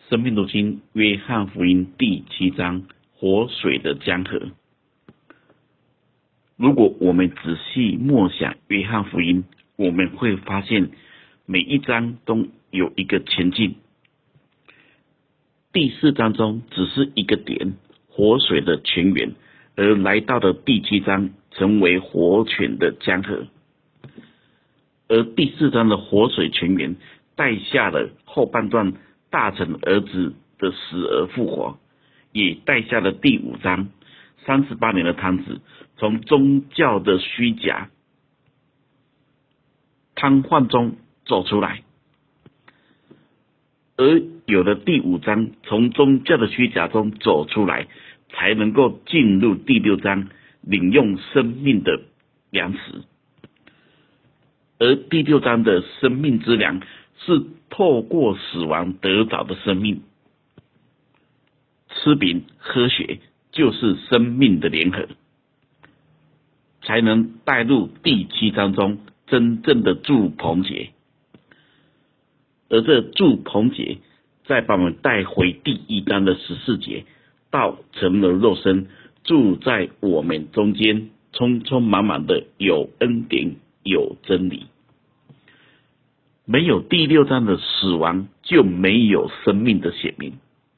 生命读经约翰福音第7章，活水的江河。如果我们仔细默想约翰福音，我们会发现每一章都有一个前进。第4章中只是一个点，活水的泉源，而来到了第7章，成为活泉的江河。而第4章的活水泉源带下了后半段大臣儿子的死而复活，也带下了第5章38年的汤子从宗教的虚假瘫痪中走出来，而有了第5章从宗教的虚假中走出来，才能够进入第6章领用生命的粮食。而第6章的生命之粮是透过死亡得着的生命，吃饼喝血就是生命的联合，才能带入第7章中真正的住棚节。而这住棚节再把我们带回第1章的14节，道成了肉身，住在我们中间，充充满满的有恩典有真理。没有第6章的死亡，就没有生命的显明，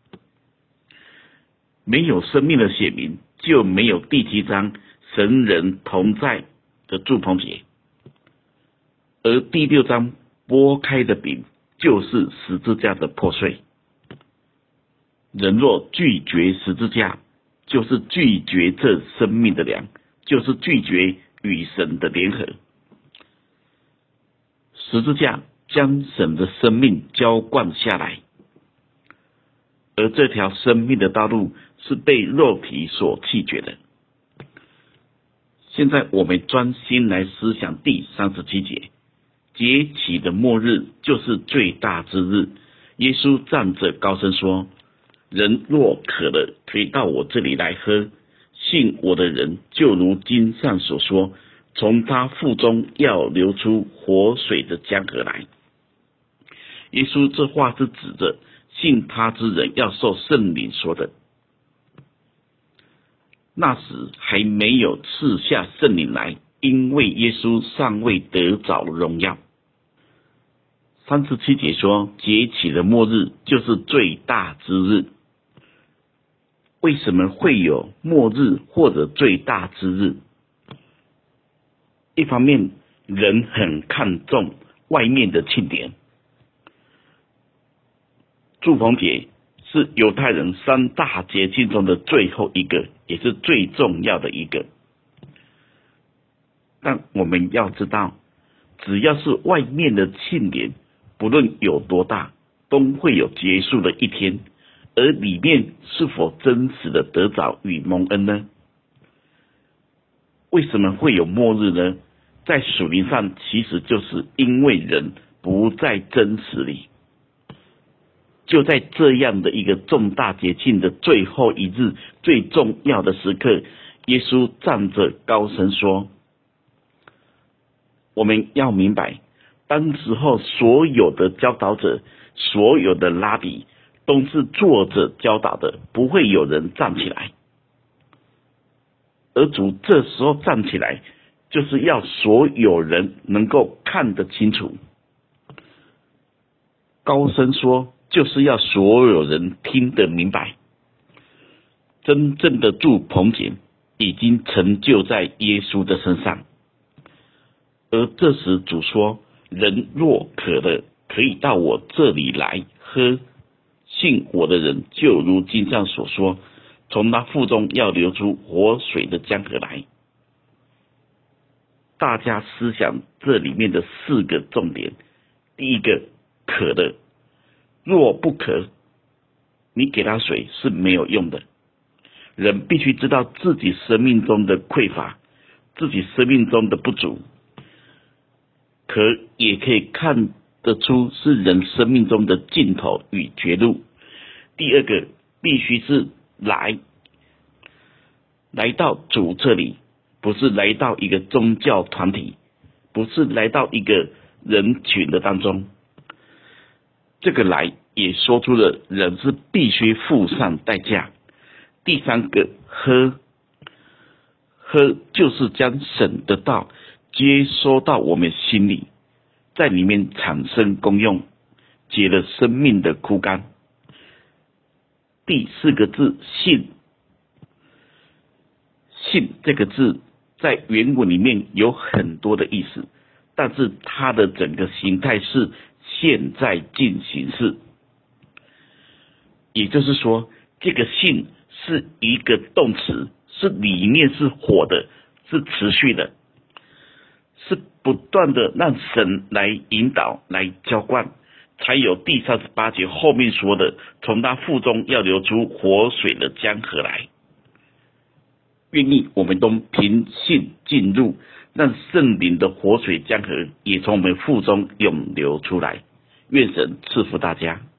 没有生命的显明，就没有第7章神人同在的住棚节。而第6章拨开的饼，就是十字架的破碎。人若拒绝十字架，就是拒绝这生命的粮，就是拒绝与神的联合。十字架将神的生命浇灌下来，而这条生命的道路是被肉体所弃绝的。现在我们专心来思想第37节，节期的末日就是最大之日。耶稣站着高声说，人若渴了，可以到我这里来喝，信我的人就如经上所说，从他腹中要流出活水的江河来。耶稣这话是指着信他之人要受圣灵说的。那时还没有赐下圣灵来，因为耶稣尚未得着荣耀。37节说，节期的末日就是最大之日。为什么会有末日或者最大之日？一方面，人很看重外面的庆典。住棚节是犹太人3大节庆中的最后一个，也是最重要的一个。但我们要知道，只要是外面的庆典，不论有多大，都会有结束的一天，而里面是否真实的得着与蒙恩呢？为什么会有末日呢？在属灵上，其实就是因为人不在真实里。就在这样的一个重大节庆的最后一日，最重要的时刻，耶稣站着高声说，我们要明白，当时候所有的教导者，所有的拉比都是坐着教导的，不会有人站起来。而主这时候站起来，就是要所有人能够看得清楚。高声说，就是要所有人听得明白。真正的住棚节已经成就在耶稣的身上。而这时主说，人若渴了，可以到我这里来喝，信我的人就如经上所说，从他腹中要流出活水的江河来。大家思想这里面的4个重点。第一个，渴了，若不渴，你给他水是没有用的。人必须知道自己生命中的匮乏，自己生命中的不足，渴也可以看得出是人生命中的尽头与绝路。第二个，必须是来到主这里，不是来到一个宗教团体，不是来到一个人群的当中。 这个来也说出了人是必须付上代价。第三个喝就是将神的道接收到我们心里，在里面产生功用，解了生命的枯干。第四个字信这个字在原文里面有很多的意思，但是它的整个形态是现在进行式，也就是说这个信是一个动词，是里面是活的，是持续的，是不断的让神来引导来浇灌，才有第38节后面说的从他腹中要流出活水的江河来。愿意我们都凭信进入，让圣灵的活水江河也从我们腹中涌流出来。愿神赐福大家。